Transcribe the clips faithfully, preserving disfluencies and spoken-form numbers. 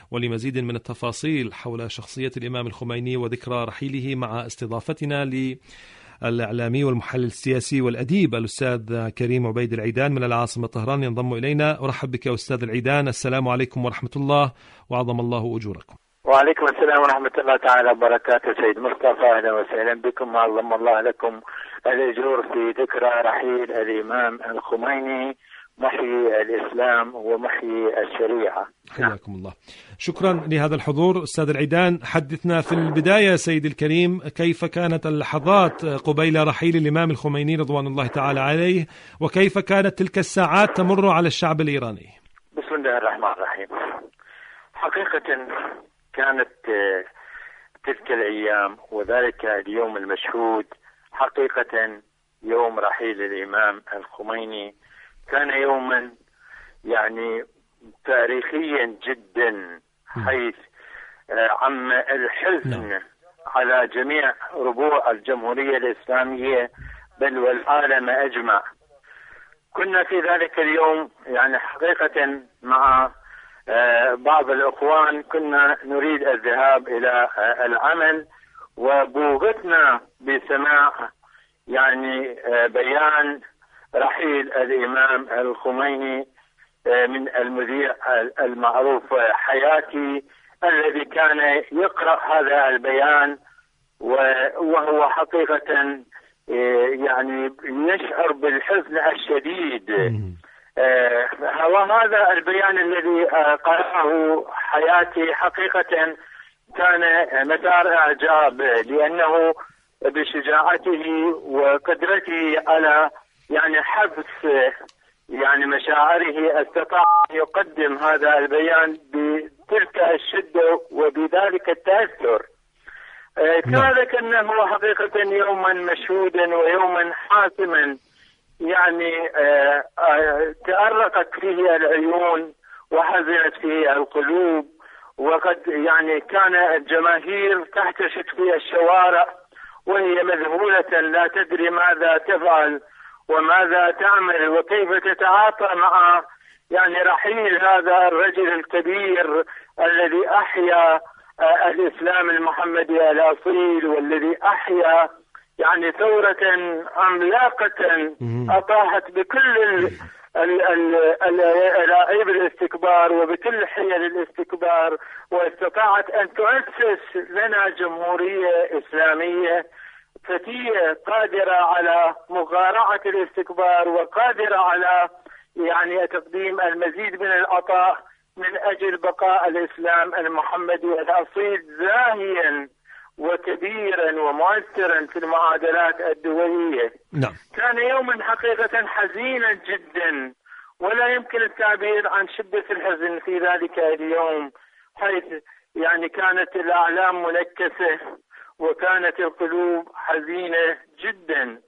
ولمزيد من التفاصيل حول شخصية الإمام الخميني وذكرى رحيله مع استضافتنا للإعلامي والمحلل السياسي والأديب الأستاذ كريم عبيد العيدان من العاصمة طهران ينضم إلينا. أرحب بك أستاذ العيدان، السلام عليكم ورحمة الله وعظم الله أجوركم. وعليكم السلام ورحمة الله تعالى وبركاته سيد مصطفى، أهلا وسهلا بكم وعظم الله لكم الأجور في ذكرى رحيل الإمام الخميني محيي الإسلام ومحيي الشريعة. حياكم الله، شكرا لهذا الحضور. أستاذ العيدان، حدثنا في البداية سيد الكريم كيف كانت اللحظات قبيل رحيل الإمام الخميني رضوان الله تعالى عليه، وكيف كانت تلك الساعات تمر على الشعب الإيراني؟ بسم الله الرحمن الرحيم. حقيقة كانت تلك الأيام وذلك اليوم المشهود حقيقة يوم رحيل الإمام الخميني كان يوما يعني تاريخيا جدا، حيث عم الحزن على جميع ربوع الجمهورية الإسلامية بل والعالم أجمع. كنا في ذلك اليوم يعني حقيقة مع بعض الأخوان كنا نريد الذهاب إلى العمل، وبوغتنا بسماع يعني بيان رحيل الإمام الخميني من المذيع المعروف حياتي الذي كان يقرأ هذا البيان، وهو حقيقة يعني يشعر بالحزن الشديد. وهذا البيان الذي قرأه حياتي حقيقة كان مثار إعجاب، لأنه بشجاعته وقدرته على يعني حبس يعني مشاعره استطاع أن يقدم هذا البيان بتلك الشدة وبذلك التأثر. كما ذكرنا حقيقة يوما مشهودا ويوما حاسما، يعني تأرقت فيه العيون وحزنت فيه القلوب، وقد يعني كان الجماهير تحتشد في الشوارع وهي مذهولة لا تدري ماذا تفعل وماذا تعمل وكيف تتعاطى مع يعني رحيل هذا الرجل الكبير الذي أحيا الإسلام المحمدي الأصيل، والذي أحيا يعني ثورة عملاقة أطاحت بكل الألاعيب الاستكبار وبكل حيل الاستكبار، واستطاعت أن تؤسس لنا جمهورية إسلامية فتية قادرة على مغارعة الاستكبار وقادرة على يعني تقديم المزيد من العطاء من أجل بقاء الإسلام المحمدي الأصيل زاهيا وكبيرا ومؤثرا في المعادلات الدولية. نعم. كان يوما حقيقة حزينا جدا، ولا يمكن التعبير عن شدة الحزن في ذلك اليوم، حيث يعني كانت الأعلام منكسة وكانت القلوب حزينة جدا،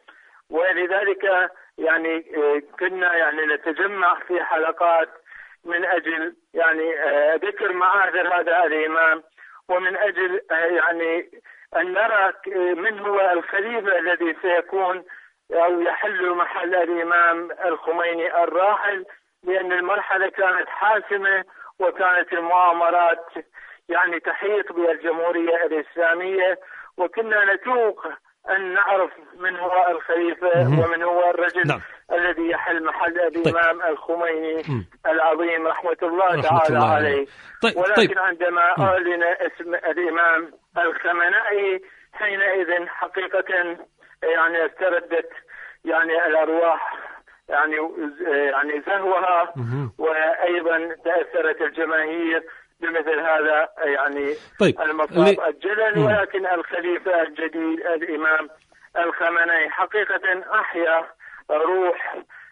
ولذلك يعني كنا يعني نتجمع في حلقات من أجل يعني ذكر معاذر هذا الإمام، ومن أجل يعني أن نرى من هو الخليفة الذي سيكون أو يحل محل الإمام الخميني الراحل، لأن المرحلة كانت حاسمة وكانت المؤامرات يعني تحيط بالجمهورية الإسلامية، وكنا نتوق أن نعرف من هو الخليفة ومن هو الرجل نعم. الذي يحل محل الإمام طيب. الخميني م. العظيم رحمة الله رحمة تعالى الله عليه. طيب. ولكن طيب. عندما م. أعلن اسم الإمام الخمنائي حينئذ حقيقة يعني استردت يعني الأرواح يعني يعني زهوها، وأيضا تأثرت الجماهير بمثل هذا يعني طيب. المطلب الجلل. ولكن الخليفة الجديد الإمام الخمنائي حقيقة أحيا روح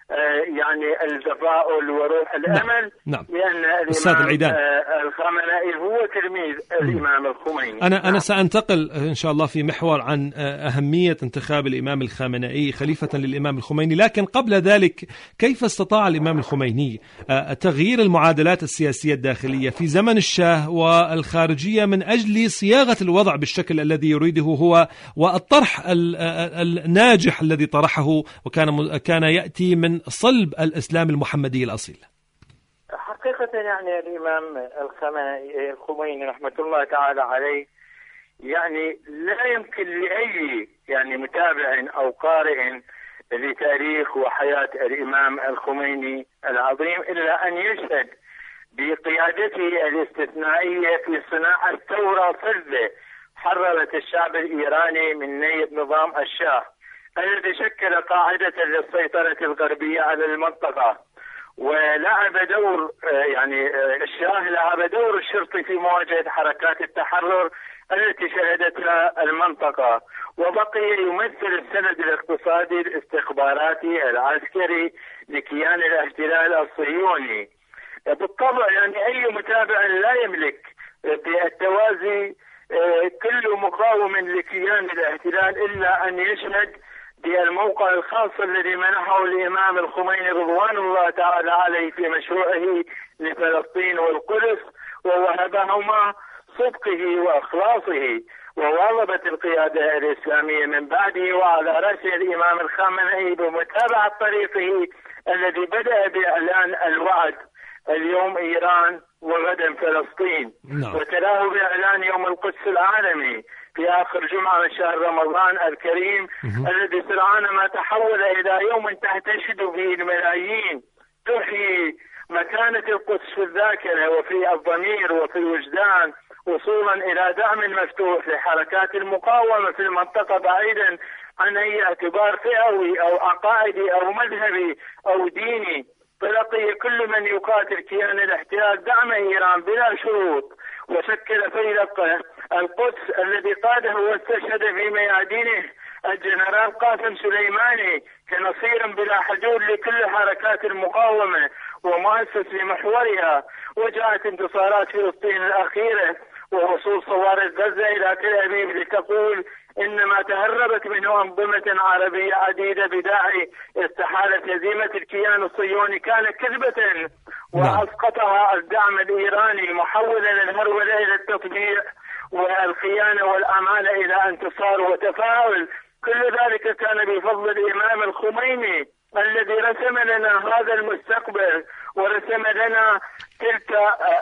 يعني التفاؤل وروح الأمل. نعم. لأن الإمام الخمنائي هو تلميذ الإمام الخميني. أنا نعم. أنا سأنتقل إن شاء الله في محور عن أهمية انتخاب الإمام الخمنائي خليفة للإمام الخميني، لكن قبل ذلك كيف استطاع الإمام الخميني تغيير المعادلات السياسية الداخلية في زمن الشاه والخارجية من أجل صياغة الوضع بالشكل الذي يريده هو، والطرح الناجح الذي طرحه وكان كان يأتي من صلب الإسلام المحمدي الأصيل؟ حقيقة يعني الإمام الخميني الخميني رحمة الله تعالى عليه يعني لا يمكن لأي يعني متابع أو قارئ لتاريخ وحياة الإمام الخميني العظيم إلا أن يشهد بقيادته الاستثنائية في صناعة ثورة فذة حررت الشعب الإيراني من نيب نظام الشاه الذي شكل قاعدة للسيطرة الغربية على المنطقة، ولعب دور يعني الشاه لعب دور الشرطي في مواجهة حركات التحرر التي شهدتها المنطقة، وبقي يمثل السند الاقتصادي الاستخباراتي العسكري لكيان الاحتلال الصهيوني. بالطبع يعني أي متابع لا يملك بالتوازي كل مقاوم لكيان الاحتلال إلا أن يشهد بالموقع الخاص الذي منحه الإمام الخميني رضوان الله تعالى عليه في مشروعه لفلسطين والقدس، ووهبهما صدقه وإخلاصه، وواظبت القيادة الإسلامية من بعده وعلى رأس الإمام الخامنئي بمتابعة طريقه الذي بدأ بإعلان الوعد اليوم إيران وغدا فلسطين، نعم. وتلاه بإعلان يوم القدس العالمي في آخر جمعة من شهر رمضان الكريم الذي سرعان ما تحول إلى يوم تحتشد فيه الملايين، تحيي مكانة القدس في الذاكرة وفي الضمير وفي الوجدان، وصولا إلى دعم مفتوح لحركات المقاومة في المنطقة بعيدا عن أي اعتبار فئوي أو عقائدي أو مذهبي أو ديني. فلقي كل من يقاتل كيان الاحتلال دعم إيران بلا شروط، وشكل فيلق القدس الذي قاده واستشهد في ميادينه الجنرال قاسم سليماني كنصير بلا حدود لكل حركات المقاومة ومؤسس لمحورها. وجاءت انتصارات فلسطين الأخيرة ووصول صواريخ غزة إلى تل أبيب لتقول إنما تهربت منه أنظمة عربية عديدة بداعي استحالة هزيمة الكيان الصهيوني كان كذبة، وأسقطها الدعم الإيراني محولا الهرولة إلى التطبيع والخيانة والأمانة إلى انتصار وتفاؤل. كل ذلك كان بفضل الإمام الخميني الذي رسم لنا هذا المستقبل ورسم لنا تلك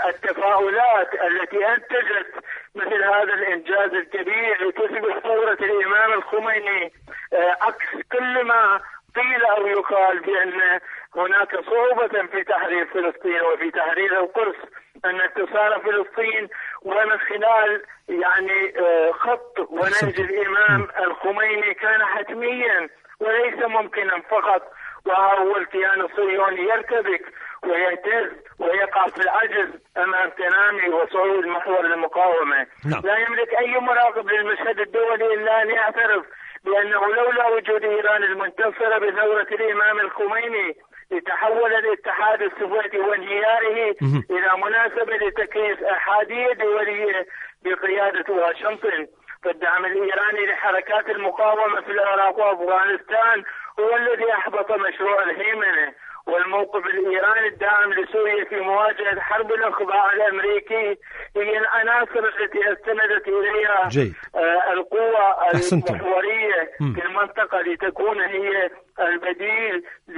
التفاؤلات التي أنتجت مثل هذا الإنجاز الكبير لتثبت ثورة الإمام الخميني عكس كل ما قيل أو يقال بأن هناك صعوبة في تحرير فلسطين وفي تحرير القدس، أن انتصار فلسطين ومن خلال يعني خط ونهج الإمام الخميني كان حتميا وليس ممكنا فقط، وهو الكيان الصهيوني يرتبك ويهتز ويقع في العجز أمام تنامي وصعود محور المقاومة. نعم. لا يملك أي مراقب للمشهد الدولي إلا أن يعترف بأنه لولا وجود إيران المنتصرة بثورة الإمام الخميني لتحول الاتحاد السوفيتي وانهياره إلى مناسبة لتكريس أحادية دولية بقيادة واشنطن. فالدعم الإيراني لحركات المقاومة في العراق وأفغانستان هو الذي أحبط مشروع الهيمنة، والموقف الإيراني الداعم لسوريا في مواجهة حرب الانخضاع الأمريكي هي العناصر التي استندت إليها جيد. آه القوى أحسنتم. المحورية في المنطقة لتكون هي البديل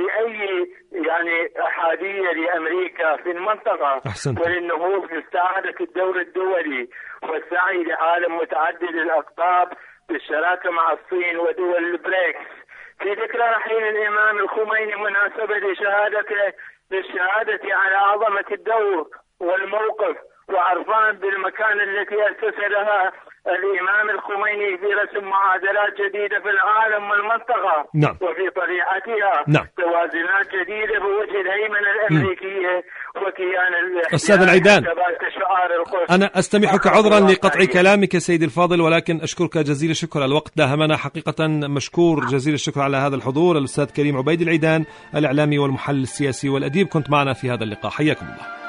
لأي يعني أحادية لأمريكا في المنطقة. أحسنتم. وللنهوض باستعادة الدور الدولي والسعي لعالم متعدد الأقطاب بالشراكة مع الصين ودول البريكس. في ذكرى رحيل الإمام الخميني مناسبة لشهادته للشهادة على عظمة الدور والموقف وعرفان بالمكان التي أسس لها الإمام الخميني في رسم معادلات جديدة في العالم والمنطقة. نعم. وفي طليعتها نعم. توازنات جديدة بوجه الهيمنة الأمريكية وكيان أستاذ العيدان، أنا أستمحك عذرا لقطع كلامك سيدي الفاضل، ولكن أشكرك جزيل الشكر، الوقت داهمنا حقيقة. مشكور جزيل الشكر على هذا الحضور. الأستاذ كريم عبيد العيدان الإعلامي والمحلل السياسي والأديب كنت معنا في هذا اللقاء، حياكم الله.